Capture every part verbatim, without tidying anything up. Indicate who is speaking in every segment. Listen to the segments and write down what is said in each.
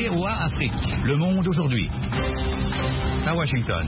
Speaker 1: V O A Afrique, Le Monde aujourd'hui. À Washington.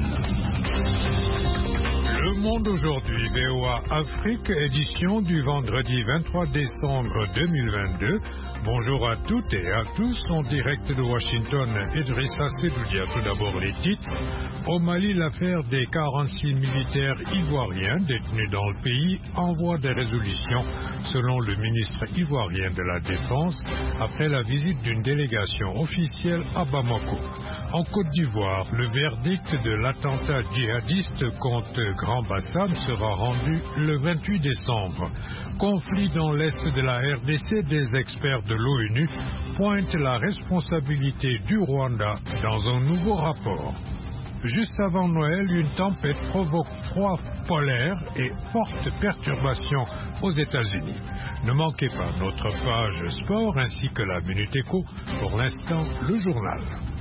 Speaker 2: Le Monde aujourd'hui, V O A Afrique, édition du vendredi vingt-trois décembre deux mille vingt-deux. Bonjour à toutes et à tous, en direct de Washington, Idrissa Sedoudia. Tout d'abord les titres. Au Mali, l'affaire des quarante-six militaires ivoiriens détenus dans le pays envoie des résolutions, selon le ministre ivoirien de la Défense, après la visite d'une délégation officielle à Bamako. En Côte d'Ivoire, le verdict de l'attentat djihadiste contre Grand Bassam sera rendu le vingt-huit décembre. Conflit dans l'est de la R D C, des experts de l'ONU pointent la responsabilité du Rwanda dans un nouveau rapport. Juste avant Noël, une tempête provoque froid polaire et fortes perturbations aux États-Unis. Ne manquez pas notre page sport ainsi que la Minute Éco. Pour l'instant, le journal.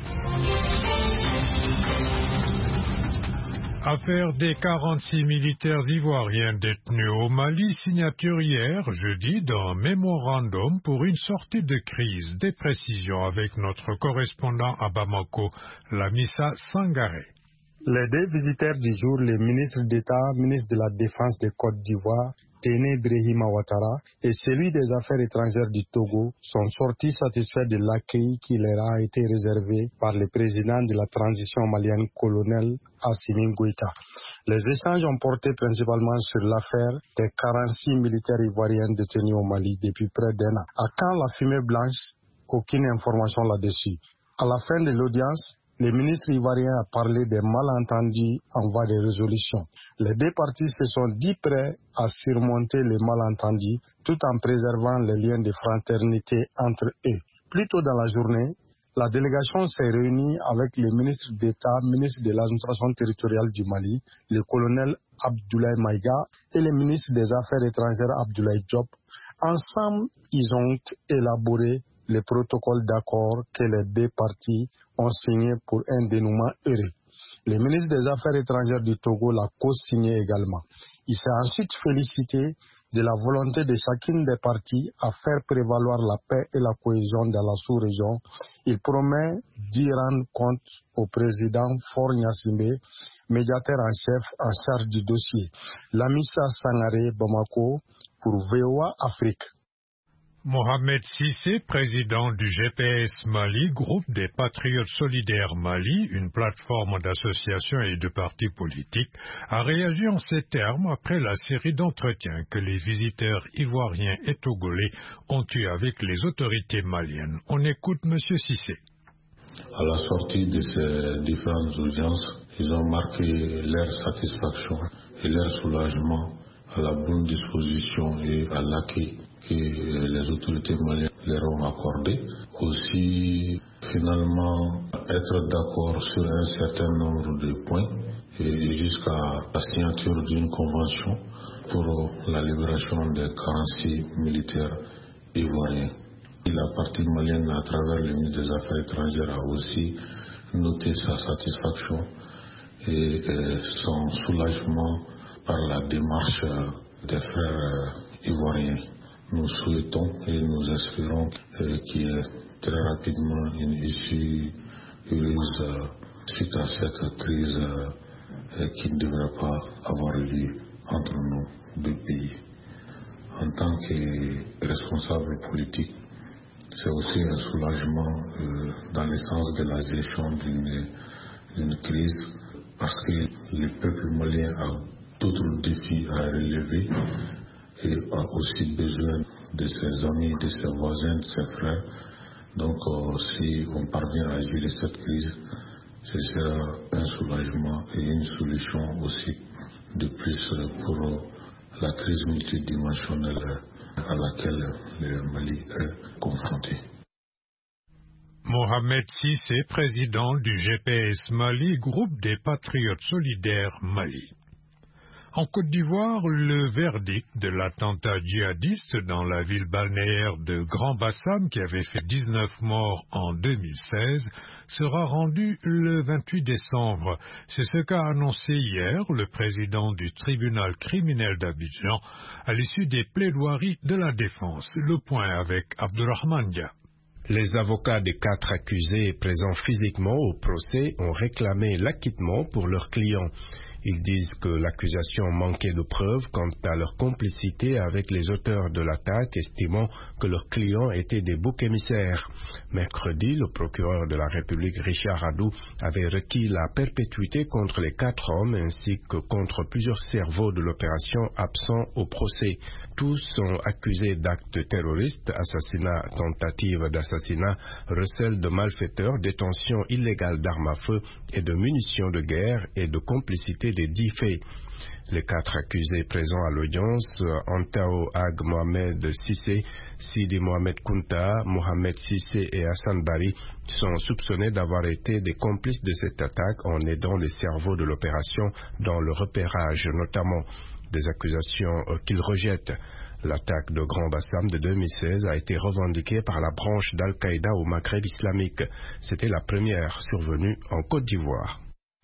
Speaker 2: Affaire des quarante-six militaires ivoiriens détenus au Mali, signature hier, jeudi, d'un mémorandum pour une sortie de crise. Des précisions avec notre correspondant à Bamako, Lamissa Sangaré.
Speaker 3: Les deux visiteurs du jour, le ministre d'État, ministre de la Défense de Côte d'Ivoire, Téné Brahima Ouattara, et celui des Affaires étrangères du Togo, sont sortis satisfaits de l'accueil qui leur a été réservé par le président de la transition malienne, colonel Assimi Goïta. Les échanges ont porté principalement sur l'affaire des quarante-six militaires ivoiriens détenus au Mali depuis près d'un an. À quand la fumée blanche? Aucune information là-dessus. À la fin de l'audience, le ministre ivoirien a parlé des malentendus en voie de résolution. Les deux parties se sont dit prêts à surmonter les malentendus tout en préservant les liens de fraternité entre eux. Plus tôt dans la journée, la délégation s'est réunie avec le ministre d'État, ministre de l'administration territoriale du Mali, le colonel Abdoulaye Maïga et le ministre des Affaires étrangères Abdoulaye Diop. Ensemble, ils ont élaboré le protocole d'accord que les deux parties ont signé pour un dénouement heureux. Le ministre des Affaires étrangères du Togo l'a co-signé également. Il s'est ensuite félicité de la volonté de chacune des parties à faire prévaloir la paix et la cohésion dans la sous-région. Il promet d'y rendre compte au président Faure Gnassingbé, médiateur en chef en charge du dossier. Lamissa Sangaré, Bamako, pour V O A Afrique.
Speaker 2: Mohamed Cissé, président du G P S Mali, groupe des Patriotes Solidaires Mali, une plateforme d'associations et de partis politiques, a réagi en ces termes après la série d'entretiens que les visiteurs ivoiriens et togolais ont eus avec les autorités maliennes. On écoute M. Cissé.
Speaker 4: À la sortie de ces différentes audiences, ils ont marqué leur satisfaction et leur soulagement à la bonne disposition et à l'accueil que les autorités maliennes leur ont accordé. Aussi, finalement, être d'accord sur un certain nombre de points et jusqu'à la signature d'une convention pour la libération des quarante-six militaires ivoiriens. La partie malienne, à travers le ministre des Affaires étrangères, a aussi noté sa satisfaction et son soulagement par la démarche des frères ivoiriens. Nous souhaitons et nous espérons qu'il y ait très rapidement une issue heureuse suite à cette crise qui ne devrait pas avoir lieu entre nos deux pays. En tant que responsable politique, c'est aussi un soulagement euh, dans le sens de la gestion d'une, d'une crise, parce que le peuple malien a d'autres défis à relever et a aussi besoin de ses amis, de ses voisins, de ses frères. Donc euh, si on parvient à gérer cette crise, ce sera un soulagement et une solution aussi de plus pour la crise multidimensionnelle à laquelle le Mali est confronté.
Speaker 2: Mohamed Cissé, président du G P S Mali, groupe des Patriotes Solidaires Mali. En Côte d'Ivoire, le verdict de l'attentat djihadiste dans la ville balnéaire de Grand Bassam, qui avait fait dix-neuf morts en deux mille seize, sera rendu le vingt-huit décembre. C'est ce qu'a annoncé hier le président du tribunal criminel d'Abidjan à l'issue des plaidoiries de la défense. Le point avec Abdourahmane Dia.
Speaker 5: Les avocats des quatre accusés présents physiquement au procès ont réclamé l'acquittement pour leurs clients. Ils disent que l'accusation manquait de preuves quant à leur complicité avec les auteurs de l'attaque, estimant que leurs clients étaient des boucs émissaires. Mercredi, le procureur de la République Richard Adou avait requis la perpétuité contre les quatre hommes ainsi que contre plusieurs cerveaux de l'opération absents au procès. Tous sont accusés d'actes terroristes, assassinat, tentative d'assassinat, recel de malfaiteurs, détention illégale d'armes à feu et de munitions de guerre et de complicité des dix faits. Les quatre accusés présents à l'audience, Antao Ag Mohamed Sissé, Sidi Mohamed Kunta, Mohamed Sissé et Hassan Bari, sont soupçonnés d'avoir été des complices de cette attaque en aidant les cerveaux de l'opération dans le repérage, notamment des accusations euh, qu'ils rejettent. L'attaque de Grand Bassam de deux mille seize a été revendiquée par la branche d'Al-Qaïda au Maghreb islamique. C'était la première survenue en Côte d'Ivoire.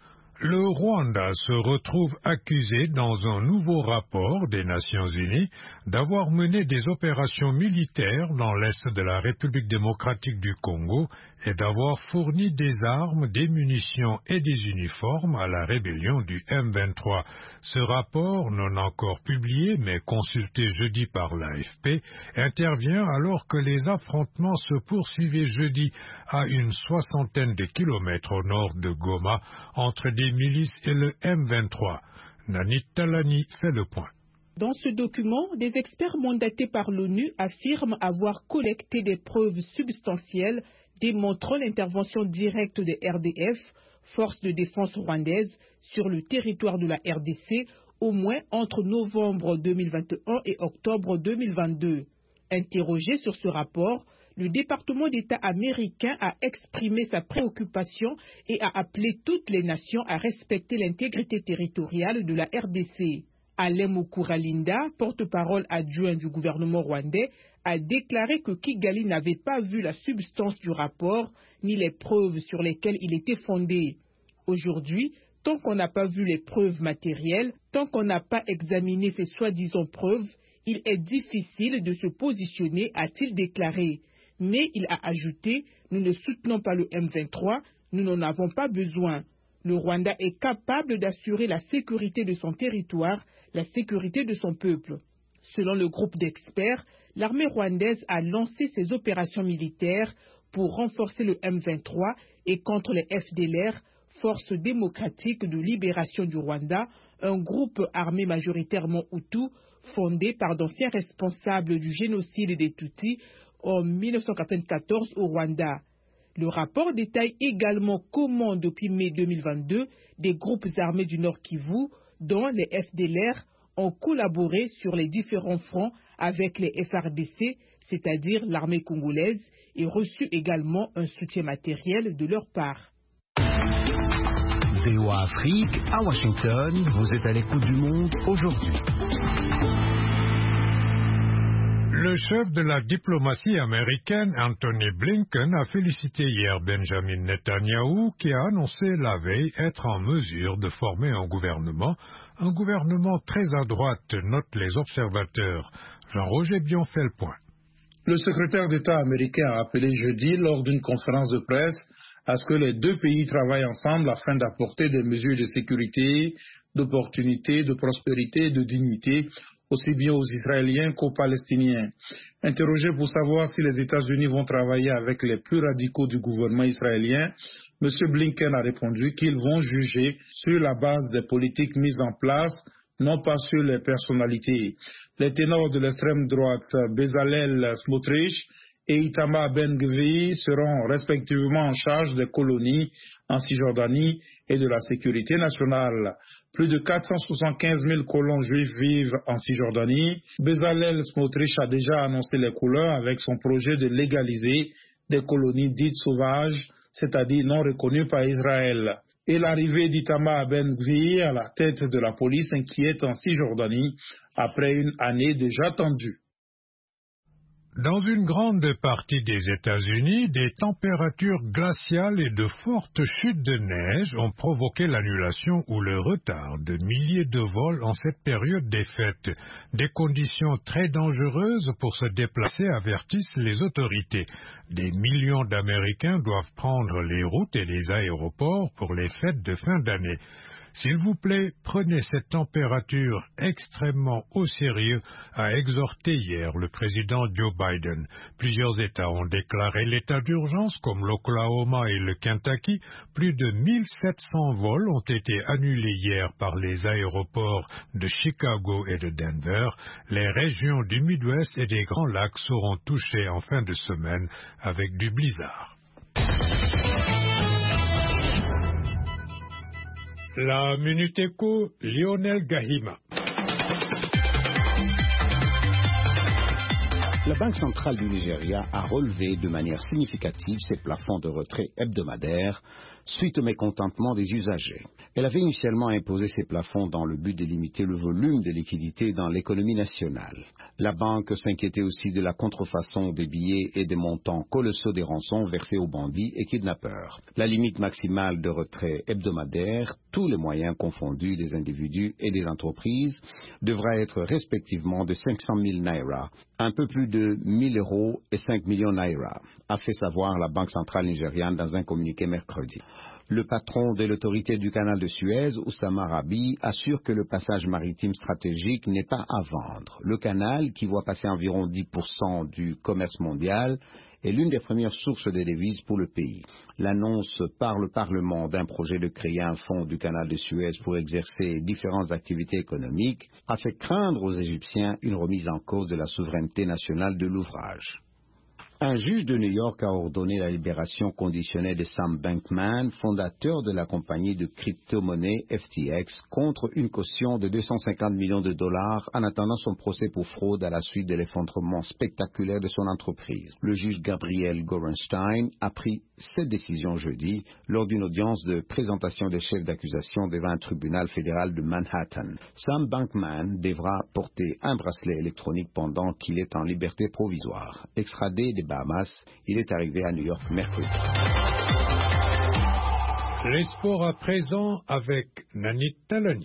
Speaker 2: Le Rwanda se retrouve accusé dans un nouveau rapport des Nations Unies d'avoir mené des opérations militaires dans l'est de la République démocratique du Congo et d'avoir fourni des armes, des munitions et des uniformes à la rébellion du M vingt-trois. Ce rapport, non encore publié mais consulté jeudi par l'A F P, intervient alors que les affrontements se poursuivaient jeudi à une soixantaine de kilomètres au nord de Goma entre des milices et le M vingt-trois. Nanit Talani fait le point.
Speaker 6: Dans ce document, des experts mandatés par l'ONU affirment avoir collecté des preuves substantielles démontrant l'intervention directe des R D F, forces de défense rwandaises, sur le territoire de la R D C, au moins entre novembre deux mille vingt et un et octobre deux mille vingt-deux. Interrogé sur ce rapport, le département d'État américain a exprimé sa préoccupation et a appelé toutes les nations à respecter l'intégrité territoriale de la R D C. Alain Mukuralinda, porte-parole adjoint du gouvernement rwandais, a déclaré que Kigali n'avait pas vu la substance du rapport ni les preuves sur lesquelles il était fondé. Aujourd'hui, tant qu'on n'a pas vu les preuves matérielles, tant qu'on n'a pas examiné ces soi-disant preuves, il est difficile de se positionner, a-t-il déclaré. Mais il a ajouté, nous ne soutenons pas le M vingt-trois, nous n'en avons pas besoin. Le Rwanda est capable d'assurer la sécurité de son territoire, la sécurité de son peuple. Selon le groupe d'experts, l'armée rwandaise a lancé ses opérations militaires pour renforcer le M vingt-trois et contre les F D L R, Forces démocratiques de libération du Rwanda, un groupe armé majoritairement Hutu, fondé par d'anciens responsables du génocide des Tutsis en mille neuf cent quatre-vingt-quatorze au Rwanda. Le rapport détaille également comment, depuis mai deux mille vingt-deux, des groupes armés du Nord Kivu, dont les F D L R, ont collaboré sur les différents fronts avec les F R D C, c'est-à-dire l'armée congolaise, et reçu également un soutien matériel de leur part.
Speaker 1: V O A Afrique, à Washington, vous êtes à l'écoute du monde aujourd'hui.
Speaker 2: Le chef de la diplomatie américaine, Anthony Blinken, a félicité hier Benjamin Netanyahou qui a annoncé la veille être en mesure de former un gouvernement, un gouvernement très à droite, notent les observateurs. Jean-Roger Bion fait le point.
Speaker 7: Le secrétaire d'État américain a appelé jeudi lors d'une conférence de presse à ce que les deux pays travaillent ensemble afin d'apporter des mesures de sécurité, d'opportunité, de prospérité et de dignité aussi bien aux Israéliens qu'aux Palestiniens. Interrogé pour savoir si les États-Unis vont travailler avec les plus radicaux du gouvernement israélien, M. Blinken a répondu qu'ils vont juger sur la base des politiques mises en place, non pas sur les personnalités. Les ténors de l'extrême droite, Bezalel Smotrich et Itamar Ben-Gvir, seront respectivement en charge des colonies en Cisjordanie et de la sécurité nationale. Plus de quatre cent soixante-quinze mille colons juifs vivent en Cisjordanie. Bezalel Smotrich a déjà annoncé les couleurs avec son projet de légaliser des colonies dites sauvages, c'est-à-dire non reconnues par Israël. Et l'arrivée d'Itamar Ben-Gvir à la tête de la police inquiète en Cisjordanie après une année déjà tendue.
Speaker 2: Dans une grande partie des États-Unis, des températures glaciales et de fortes chutes de neige ont provoqué l'annulation ou le retard de milliers de vols en cette période des fêtes. Des conditions très dangereuses pour se déplacer avertissent les autorités. Des millions d'Américains doivent prendre les routes et les aéroports pour les fêtes de fin d'année. S'il vous plaît, prenez cette température extrêmement au sérieux, a exhorté hier le président Joe Biden. Plusieurs États ont déclaré l'état d'urgence, comme l'Oklahoma et le Kentucky. Plus de mille sept cents vols ont été annulés hier par les aéroports de Chicago et de Denver. Les régions du Midwest et des Grands Lacs seront touchées en fin de semaine avec du blizzard. La Minute Éco, Lionel Gahima.
Speaker 8: La Banque centrale du Nigeria a relevé de manière significative ses plafonds de retrait hebdomadaires suite au mécontentement des usagers. Elle avait initialement imposé ces plafonds dans le but de limiter le volume de liquidités dans l'économie nationale. La banque s'inquiétait aussi de la contrefaçon des billets et des montants colossaux des rançons versés aux bandits et kidnappeurs. La limite maximale de retrait hebdomadaire, tous les moyens confondus des individus et des entreprises, devra être respectivement de cinq cent mille naira, un peu plus de mille euros et cinq millions naira, a fait savoir la Banque centrale nigériane dans un communiqué mercredi. Le patron de l'autorité du canal de Suez, Oussama Rabi, assure que le passage maritime stratégique n'est pas à vendre. Le canal, qui voit passer environ dix pour cent du commerce mondial, est l'une des premières sources de devises pour le pays. L'annonce par le Parlement d'un projet de créer un fonds du canal de Suez pour exercer différentes activités économiques a fait craindre aux Égyptiens une remise en cause de la souveraineté nationale de l'ouvrage. Un juge de New York a ordonné la libération conditionnelle de Sam Bankman, fondateur de la compagnie de crypto-monnaie F T X, contre une caution de deux cent cinquante millions de dollars en attendant son procès pour fraude à la suite de l'effondrement spectaculaire de son entreprise. Le juge Gabriel Gorenstein a pris cette décision jeudi lors d'une audience de présentation des chefs d'accusation devant un tribunal fédéral de Manhattan. Sam Bankman devra porter un bracelet électronique pendant qu'il est en liberté provisoire. Extradé des Bahamas, il est arrivé à New York mercredi.
Speaker 2: Les sports à présent avec Nanit Talani.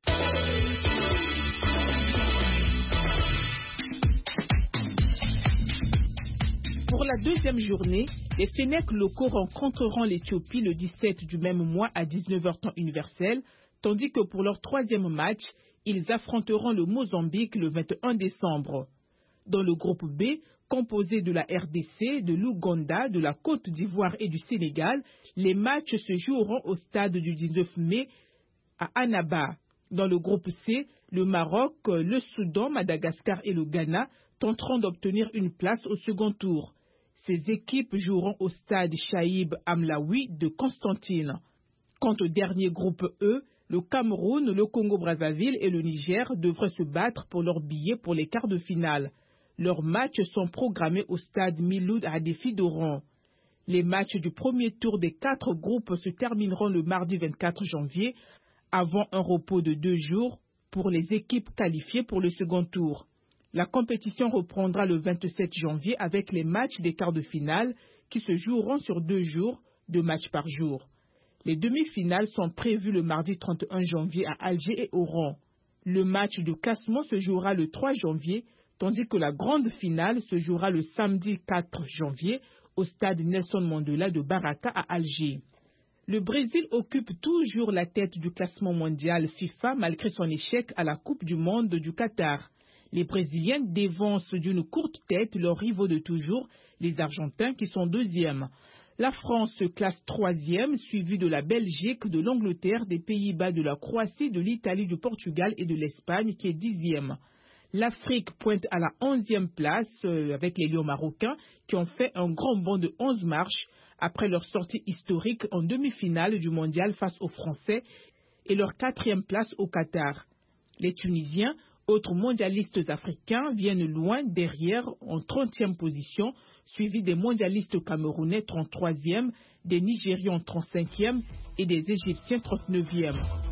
Speaker 6: Pour la deuxième journée, les Fennecs locaux rencontreront l'Éthiopie le dix-sept du même mois à dix-neuf heures temps universel, tandis que pour leur troisième match, ils affronteront le Mozambique le vingt et un décembre. Dans le groupe B, composé de la R D C, de l'Ouganda, de la Côte d'Ivoire et du Sénégal, les matchs se joueront au stade du dix-neuf mai à Annaba. Dans le groupe C, le Maroc, le Soudan, Madagascar et le Ghana tenteront d'obtenir une place au second tour. Ces équipes joueront au stade Chaïb Amlaoui de Constantine. Quant au dernier groupe E, le Cameroun, le Congo-Brazzaville et le Niger devraient se battre pour leur billet pour les quarts de finale. Leurs matchs sont programmés au stade Miloud à Défi d'Oran. Les matchs du premier tour des quatre groupes se termineront le mardi vingt-quatre janvier, avant un repos de deux jours pour les équipes qualifiées pour le second tour. La compétition reprendra le vingt-sept janvier avec les matchs des quarts de finale qui se joueront sur deux jours, deux matchs par jour. Les demi-finales sont prévues le mardi trente et un janvier à Alger et Oran. Le match de classement se jouera le trois janvier, tandis que la grande finale se jouera le samedi quatre janvier au stade Nelson Mandela de Baraka à Alger. Le Brésil occupe toujours la tête du classement mondial FIFA malgré son échec à la Coupe du Monde du Qatar. Les Brésiliens dévancent d'une courte tête leurs rivaux de toujours, les Argentins qui sont deuxièmes. La France se classe troisième, suivie de la Belgique, de l'Angleterre, des Pays-Bas, de la Croatie, de l'Italie, du Portugal et de l'Espagne qui est dixième. L'Afrique pointe à la onzième place euh, avec les Lions marocains qui ont fait un grand bond de onze marches après leur sortie historique en demi-finale du mondial face aux Français et leur quatrième place au Qatar. Les Tunisiens, autres mondialistes africains, viennent loin derrière en trentième position, suivis des mondialistes camerounais trente-troisième, des Nigérians trente-cinquième et des Égyptiens trente-neuvième.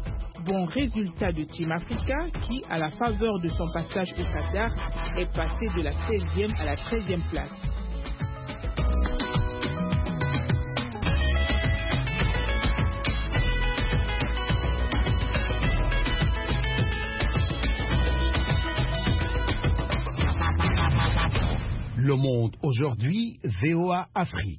Speaker 6: bon résultat de Team Africa qui, à la faveur de son passage au Qatar, est passé de la seizième à la treizième place.
Speaker 1: Le Monde aujourd'hui, V O A Afrique.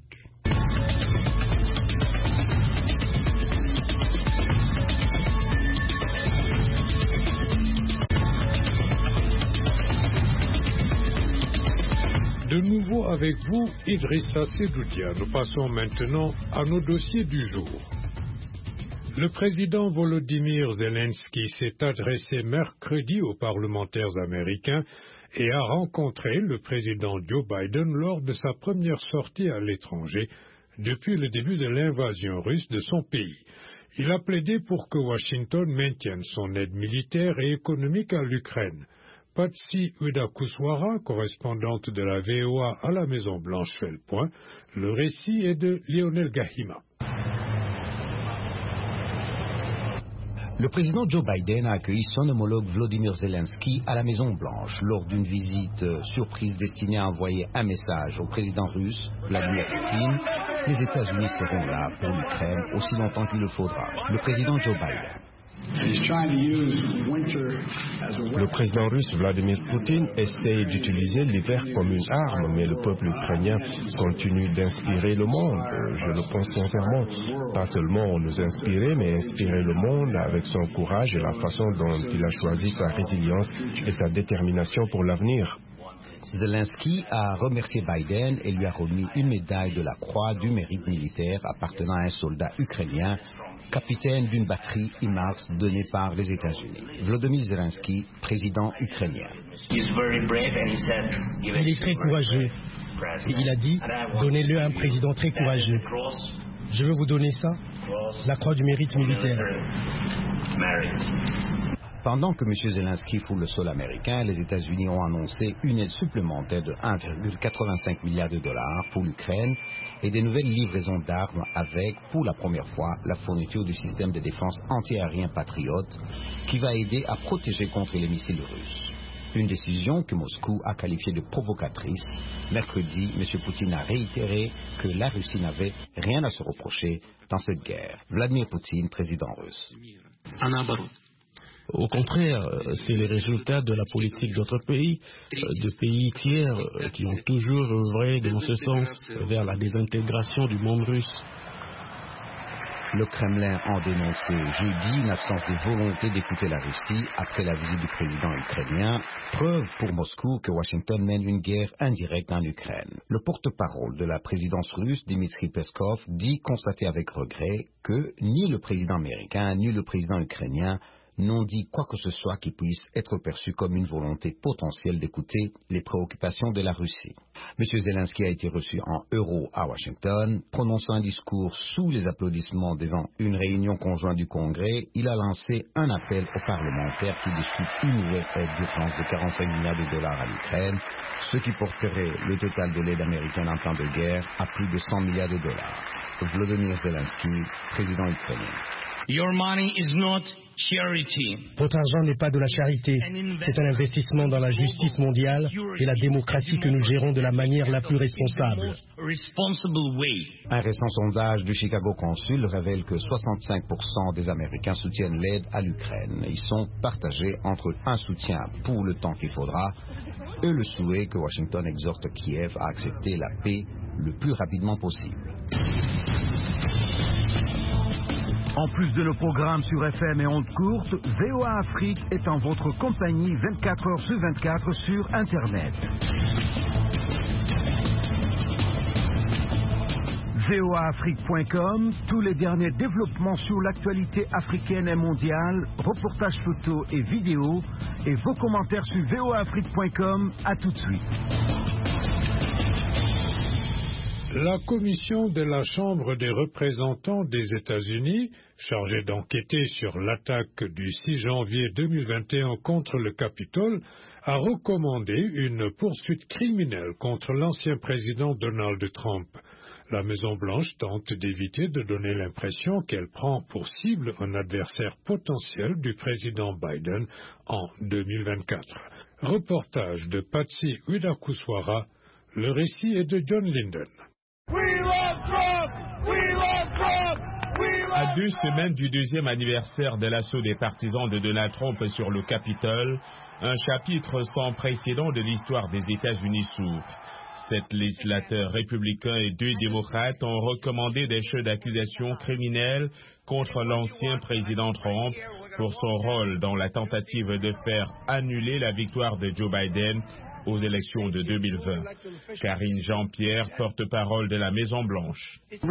Speaker 2: De nouveau avec vous, Idrissa Sedoudia. Nous passons maintenant à nos dossiers du jour. Le président Volodymyr Zelensky s'est adressé mercredi aux parlementaires américains et a rencontré le président Joe Biden lors de sa première sortie à l'étranger depuis le début de l'invasion russe de son pays. Il a plaidé pour que Washington maintienne son aide militaire et économique à l'Ukraine. Patsy Udakuswara, correspondante de la V O A à la Maison-Blanche, fait le point. Le récit est de Lionel Gahima.
Speaker 8: Le président Joe Biden a accueilli son homologue Volodymyr Zelensky à la Maison-Blanche lors d'une visite surprise destinée à envoyer un message au président russe, Vladimir Poutine. Les États-Unis seront là pour l'Ukraine aussi longtemps qu'il le faudra. Le président Joe Biden.
Speaker 5: Le président russe Vladimir Poutine essaie d'utiliser l'hiver comme une arme, mais le peuple ukrainien continue d'inspirer le monde. Je le pense sincèrement. Pas seulement nous inspirer, mais inspirer le monde avec son courage et la façon dont il a choisi sa résilience et sa détermination pour l'avenir.
Speaker 8: Zelensky a remercié Biden et lui a remis une médaille de la Croix du mérite militaire appartenant à un soldat ukrainien, capitaine d'une batterie HIMARS donnée par les États-Unis. Volodymyr Zelensky, président ukrainien.
Speaker 9: Il est très courageux. Et il a dit, donnez-le à un président très courageux. Je veux vous donner ça, la croix du mérite militaire.
Speaker 8: Pendant que M. Zelensky foule le sol américain, les États-Unis ont annoncé une aide supplémentaire de un virgule quatre-vingt-cinq milliard de dollars pour l'Ukraine et des nouvelles livraisons d'armes avec, pour la première fois, la fourniture du système de défense antiaérien Patriot qui va aider à protéger contre les missiles russes. Une décision que Moscou a qualifiée de provocatrice. Mercredi, M. Poutine a réitéré que la Russie n'avait rien à se reprocher dans cette guerre. Vladimir Poutine, président russe.
Speaker 10: Au contraire, c'est les résultats de la politique d'autres pays, de pays tiers qui ont toujours œuvré dans ce sens vers la désintégration du monde russe.
Speaker 8: Le Kremlin a dénoncé jeudi une absence de volonté d'écouter la Russie après la visite du président ukrainien, preuve pour Moscou que Washington mène une guerre indirecte en Ukraine. Le porte-parole de la présidence russe, Dmitry Peskov, dit constater avec regret que ni le président américain ni le président ukrainien n'ont dit quoi que ce soit qui puisse être perçu comme une volonté potentielle d'écouter les préoccupations de la Russie. M. Zelensky a été reçu en héros à Washington. Prononçant un discours sous les applaudissements devant une réunion conjointe du Congrès, il a lancé un appel aux parlementaires qui discutent une nouvelle aide d'urgence de quarante-cinq milliards de dollars à l'Ukraine, ce qui porterait le total de l'aide américaine en temps de guerre à plus de cent milliards de dollars. Volodymyr Zelensky, président ukrainien.
Speaker 11: Your money is not charity.
Speaker 9: Votre argent n'est pas de la charité, c'est un investissement dans la justice mondiale et la démocratie que nous gérons de la manière la plus responsable.
Speaker 8: Un récent sondage du Chicago Consul révèle que soixante-cinq pour cent des Américains soutiennent l'aide à l'Ukraine. Ils sont partagés entre un soutien pour le temps qu'il faudra et le souhait que Washington exhorte Kiev à accepter la paix le plus rapidement possible.
Speaker 1: En plus de nos programmes sur F M et ondes courtes, V O A Afrique est en votre compagnie vingt-quatre heures sur vingt-quatre sur Internet. V O A Afrique point com, tous les derniers développements sur l'actualité africaine et mondiale, reportages photos et vidéos, et vos commentaires sur V O A Afrique point com. À tout de suite.
Speaker 2: La commission de la Chambre des représentants des États-Unis, chargée d'enquêter sur l'attaque du six janvier deux mille vingt et un contre le Capitole, a recommandé une poursuite criminelle contre l'ancien président Donald Trump. La Maison-Blanche tente d'éviter de donner l'impression qu'elle prend pour cible un adversaire potentiel du président Biden en deux mille vingt-quatre. Reportage de Patsy Widakuswara, le récit est de John Linden.
Speaker 12: À deux semaines du deuxième anniversaire de l'assaut des partisans de Donald Trump sur le Capitole, un chapitre sans précédent de l'histoire des États-Unis s'ouvre. Sept législateurs républicains et deux démocrates ont recommandé des chefs d'accusation criminels contre l'ancien président Trump pour son rôle dans la tentative de faire annuler la victoire de Joe Biden aux élections de deux mille vingt. Karine Jean-Pierre, porte-parole de la Maison-Blanche.
Speaker 13: Nous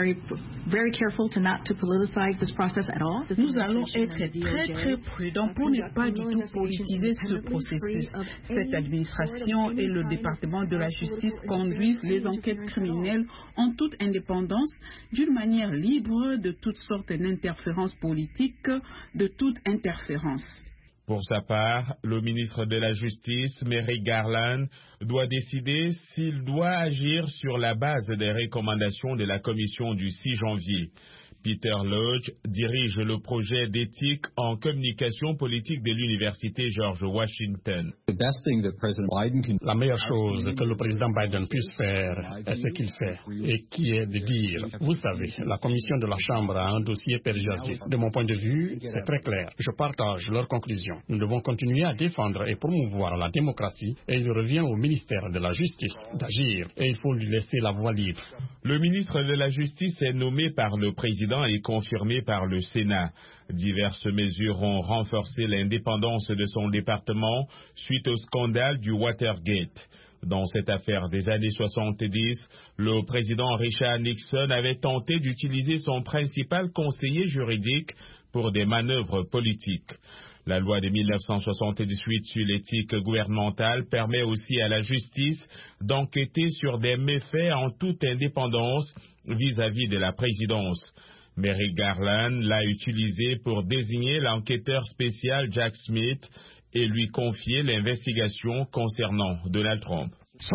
Speaker 13: allons être très très prudents pour ne pas du tout politiser ce processus. Cette administration et le département de la justice conduisent les enquêtes criminelles en toute indépendance, d'une manière libre de toutes sortes d'interférences politiques, de toute interférence.
Speaker 12: Pour sa part, le ministre de la Justice, Merrick Garland, doit décider s'il doit agir sur la base des recommandations de la commission du six janvier. Peter Lodge dirige le projet d'éthique en communication politique de l'Université George Washington.
Speaker 10: La meilleure chose que le président Biden puisse faire est ce qu'il fait, et qui est de dire, vous savez, la commission de la Chambre a un dossier persuasif. De mon point de vue, c'est très clair. Je partage leurs conclusions. Nous devons continuer à défendre et promouvoir la démocratie, et il revient au ministère de la Justice d'agir, et il faut lui laisser la voie libre.
Speaker 12: Le ministre de la Justice est nommé par le président et confirmé par le Sénat. Diverses mesures ont renforcé l'indépendance de son département suite au scandale du Watergate. Dans cette affaire des années soixante-dix, le président Richard Nixon avait tenté d'utiliser son principal conseiller juridique pour des manœuvres politiques. La loi de mille neuf cent soixante-dix-huit sur l'éthique gouvernementale permet aussi à la justice d'enquêter sur des méfaits en toute indépendance vis-à-vis de la présidence. Merrick Garland l'a utilisé pour désigner l'enquêteur spécial Jack Smith et lui confier l'investigation concernant Donald Trump.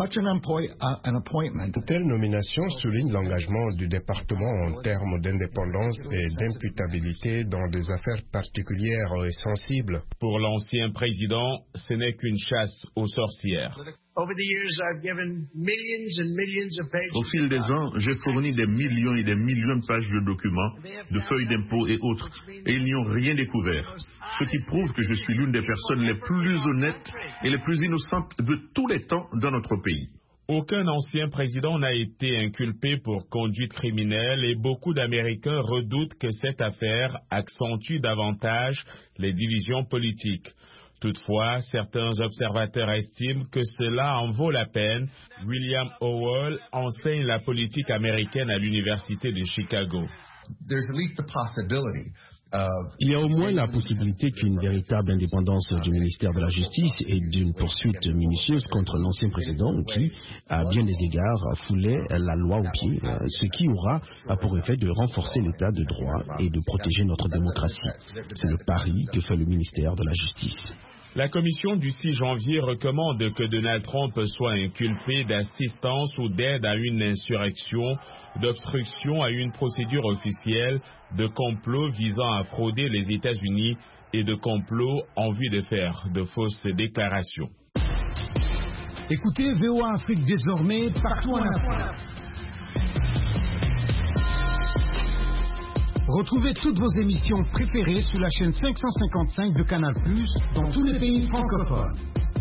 Speaker 5: Une telle nomination souligne l'engagement du département en termes d'indépendance et d'imputabilité dans des affaires particulières et sensibles.
Speaker 12: Pour l'ancien président, ce n'est qu'une chasse aux sorcières.
Speaker 14: Au fil des ans, j'ai fourni des millions et des millions de pages de documents, de feuilles d'impôts et autres, et ils n'y ont rien découvert. Ce qui prouve que je suis l'une des personnes les plus honnêtes et les plus innocentes de tous les temps dans notre pays.
Speaker 12: Aucun ancien président n'a été inculpé pour conduite criminelle et beaucoup d'Américains redoutent que cette affaire accentue davantage les divisions politiques. Toutefois, certains observateurs estiment que cela en vaut la peine. William Howell enseigne la politique américaine à l'Université de Chicago.
Speaker 15: Il y a au moins la possibilité qu'une véritable indépendance du ministère de la Justice et d'une poursuite minutieuse contre l'ancien président qui, à bien des égards, foulait la loi aux pieds, ce qui aura pour effet de renforcer l'état de droit et de protéger notre démocratie. C'est le pari que fait le ministère de la Justice.
Speaker 12: La commission du six janvier recommande que Donald Trump soit inculpé d'assistance ou d'aide à une insurrection, d'obstruction à une procédure officielle, de complot visant à frauder les États-Unis et de complot en vue de faire de fausses déclarations.
Speaker 1: Écoutez V O A Afrique désormais partout en Afrique. Retrouvez toutes vos émissions préférées sur la chaîne cinq cent cinquante-cinq de Canal plus, dans tous les pays francophones.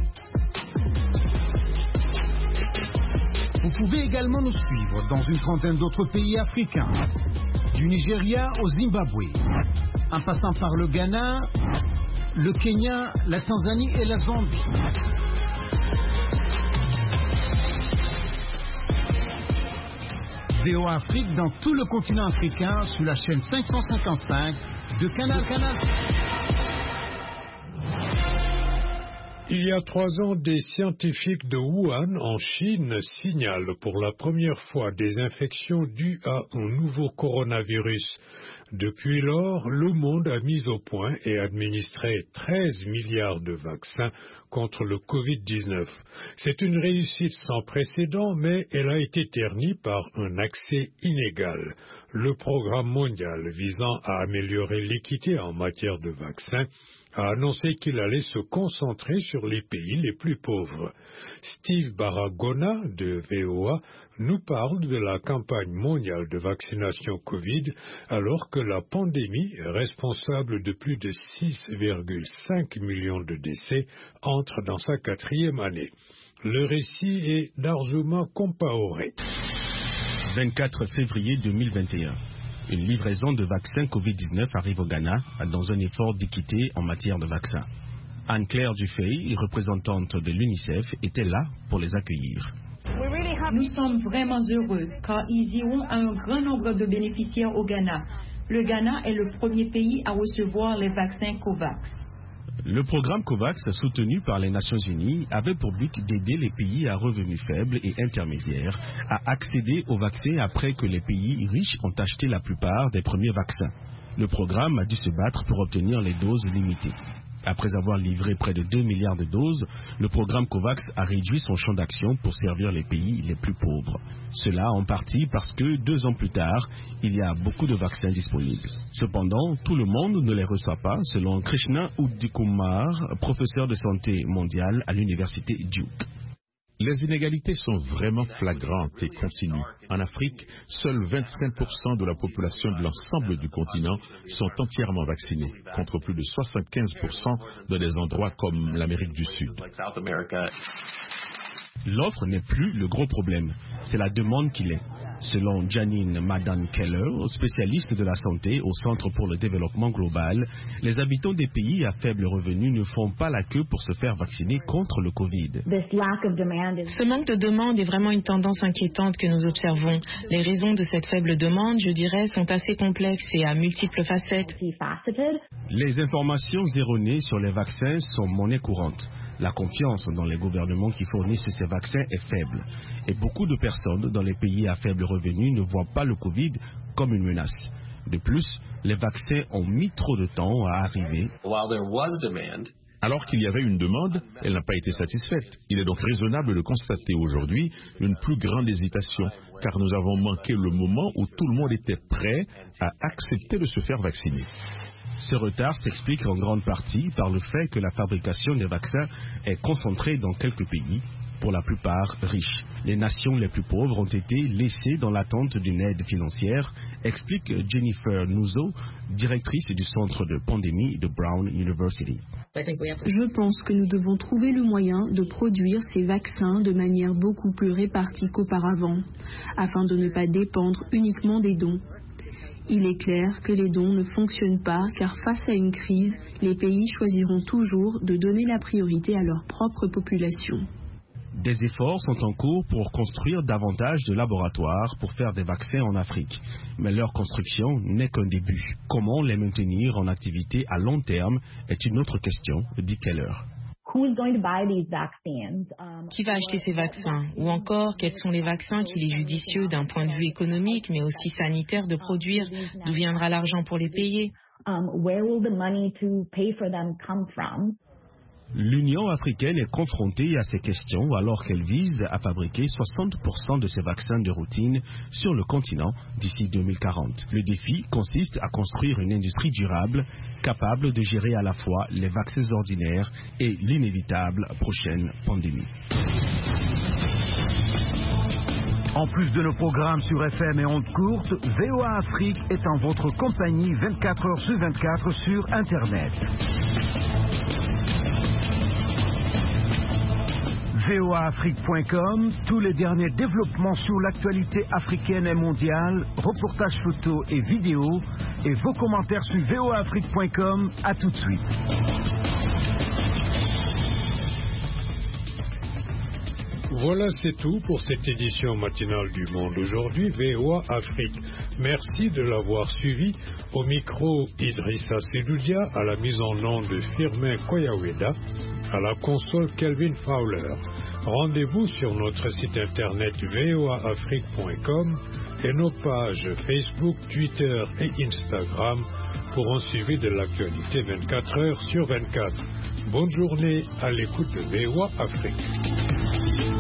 Speaker 1: Vous pouvez également nous suivre dans une trentaine d'autres pays africains, du Nigeria au Zimbabwe, en passant par le Ghana, le Kenya, la Tanzanie et la Zambie. V O A Afrique dans tout le continent africain sur la chaîne cinq cent cinquante-cinq de Canal Canal.
Speaker 2: Il y a trois ans, des scientifiques de Wuhan, en Chine, signalent pour la première fois des infections dues à un nouveau coronavirus. Depuis lors, le monde a mis au point et administré treize milliards de vaccins contre le covid dix-neuf. C'est une réussite sans précédent, mais elle a été ternie par un accès inégal. Le programme mondial visant à améliorer l'équité en matière de vaccins a annoncé qu'il allait se concentrer sur les pays les plus pauvres. Steve Baragona de V O A nous parle de la campagne mondiale de vaccination Covid alors que la pandémie, responsable de plus de six virgule cinq millions de décès, entre dans sa quatrième année. Le récit est d'Arzouma Compaoré.
Speaker 15: vingt-quatre février deux mille vingt et un. Une livraison de vaccins covid dix-neuf arrive au Ghana dans un effort d'équité en matière de vaccins. Anne-Claire Dufay, représentante de l'UNICEF, était là pour les accueillir.
Speaker 16: Nous sommes vraiment heureux car ils iront à un grand nombre de bénéficiaires au Ghana. Le Ghana est le premier pays à recevoir les vaccins COVAX.
Speaker 15: Le programme COVAX, soutenu par les Nations Unies, avait pour but d'aider les pays à revenus faibles et intermédiaires à accéder aux vaccins après que les pays riches ont acheté la plupart des premiers vaccins. Le programme a dû se battre pour obtenir les doses limitées. Après avoir livré près de deux milliards de doses, le programme COVAX a réduit son champ d'action pour servir les pays les plus pauvres. Cela en partie parce que deux ans plus tard, il y a beaucoup de vaccins disponibles. Cependant, tout le monde ne les reçoit pas, selon Krishna Udikumar, professeur de santé mondiale à l'université Duke.
Speaker 14: Les inégalités sont vraiment flagrantes et continues. En Afrique, seuls vingt-cinq pour cent de la population de l'ensemble du continent sont entièrement vaccinés, contre plus de soixante-quinze pour cent dans des endroits comme l'Amérique du Sud.
Speaker 15: L'offre n'est plus le gros problème, c'est la demande qui l'est. Selon Janine Madan-Keller, spécialiste de la santé au Centre pour le développement global, les habitants des pays à faible revenu ne font pas la queue pour se faire vacciner contre le Covid.
Speaker 17: Ce manque de demande est vraiment une tendance inquiétante que nous observons. Les raisons de cette faible demande, je dirais, sont assez complexes et à multiples facettes.
Speaker 15: Les informations erronées sur les vaccins sont monnaie courante. La confiance dans les gouvernements qui fournissent ces vaccins est faible. Et beaucoup de personnes dans les pays à faible revenu ne voient pas le Covid comme une menace. De plus, les vaccins ont mis trop de temps à arriver.
Speaker 14: Alors qu'il y avait une demande, elle n'a pas été satisfaite. Il est donc raisonnable de constater aujourd'hui une plus grande hésitation, car nous avons manqué le moment où tout le monde était prêt à accepter de se faire vacciner.
Speaker 15: Ce retard s'explique en grande partie par le fait que la fabrication des vaccins est concentrée dans quelques pays, pour la plupart riches. Les nations les plus pauvres ont été laissées dans l'attente d'une aide financière, explique Jennifer Nuzo, directrice du centre de pandémie de Brown University.
Speaker 18: Je pense que nous devons trouver le moyen de produire ces vaccins de manière beaucoup plus répartie qu'auparavant, afin de ne pas dépendre uniquement des dons. Il est clair que les dons ne fonctionnent pas car face à une crise, les pays choisiront toujours de donner la priorité à leur propre population.
Speaker 15: Des efforts sont en cours pour construire davantage de laboratoires pour faire des vaccins en Afrique. Mais leur construction n'est qu'un début. Comment les maintenir en activité à long terme est une autre question, dit Keller.
Speaker 17: Qui va acheter ces vaccins? Ou encore, quels sont les vaccins qu'il est judicieux d'un point de vue économique, mais aussi sanitaire de produire? D'où viendra l'argent pour les payer?
Speaker 15: L'Union africaine est confrontée à ces questions alors qu'elle vise à fabriquer soixante pour cent de ses vaccins de routine sur le continent d'ici deux mille quarante. Le défi consiste à construire une industrie durable capable de gérer à la fois les vaccins ordinaires et l'inévitable prochaine pandémie.
Speaker 1: En plus de nos programmes sur F M et ondes courtes, V O A Afrique est en votre compagnie vingt-quatre heures sur vingt-quatre sur Internet. V O A Afrique point com, tous les derniers développements sur l'actualité africaine et mondiale, reportages photos et vidéos, et vos commentaires sur V O A Afrique point com. À tout de suite.
Speaker 2: Voilà, c'est tout pour cette édition matinale du Monde aujourd'hui, V O A Afrique. Merci de l'avoir suivi. Au micro, Idrissa Sedoudia, à la mise en onde de Firmin Koyaweda, à la console Kelvin Fowler. Rendez-vous sur notre site internet v o a afrique point com et nos pages Facebook, Twitter et Instagram pour un suivi de l'actualité vingt-quatre heures sur vingt-quatre. Bonne journée à l'écoute de V O A Afrique.